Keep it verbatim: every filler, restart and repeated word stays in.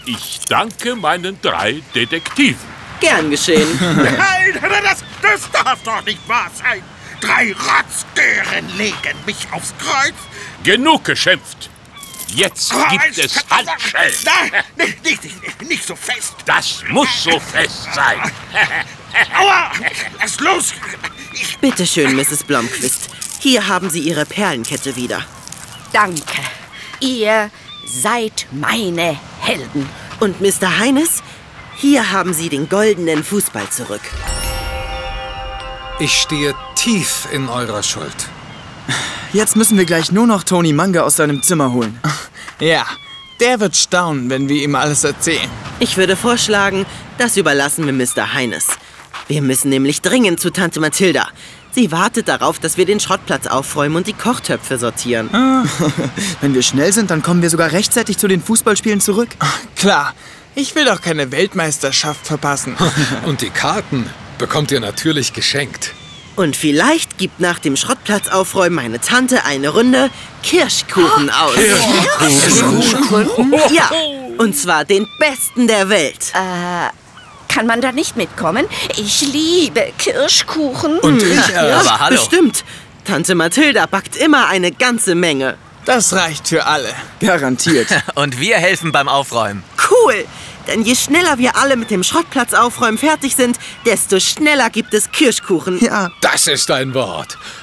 Ich danke meinen drei Detektiven. Gern geschehen. Nein, das, das darf doch nicht wahr sein. Drei Rotzgören legen mich aufs Kreuz. Genug geschimpft. Jetzt gibt es Handschellen. Nein, nicht, nicht, nicht, nicht so fest. Das muss so fest sein. Aua, lass los. Ich, Bitte schön, Misses Blomqvist. Hier haben Sie Ihre Perlenkette wieder. Danke. Ihr seid meine Helden. Und Mister Heines, hier haben Sie den goldenen Fußball zurück. Ich stehe tief in eurer Schuld. Jetzt müssen wir gleich nur noch Tony Manga aus seinem Zimmer holen. Ja, der wird staunen, wenn wir ihm alles erzählen. Ich würde vorschlagen, das überlassen wir Mister Heines. Wir müssen nämlich dringend zu Tante Mathilda. Sie wartet darauf, dass wir den Schrottplatz aufräumen und die Kochtöpfe sortieren. Wenn wir schnell sind, dann kommen wir sogar rechtzeitig zu den Fußballspielen zurück. Klar, ich will doch keine Weltmeisterschaft verpassen. Und die Karten bekommt ihr natürlich geschenkt. Und vielleicht gibt nach dem Schrottplatz aufräumen meine Tante eine Runde Kirschkuchen aus. Kirschkuchen? Ja, und zwar den besten der Welt. Kann man da nicht mitkommen? Ich liebe Kirschkuchen. Und ich äh, Ja, aber hallo. bestimmt. Tante Mathilda backt immer eine ganze Menge. Das reicht für alle. Garantiert. Und wir helfen beim Aufräumen. Cool, denn je schneller wir alle mit dem Schrottplatz aufräumen fertig sind, desto schneller gibt es Kirschkuchen. Ja, Das ist ein Wort.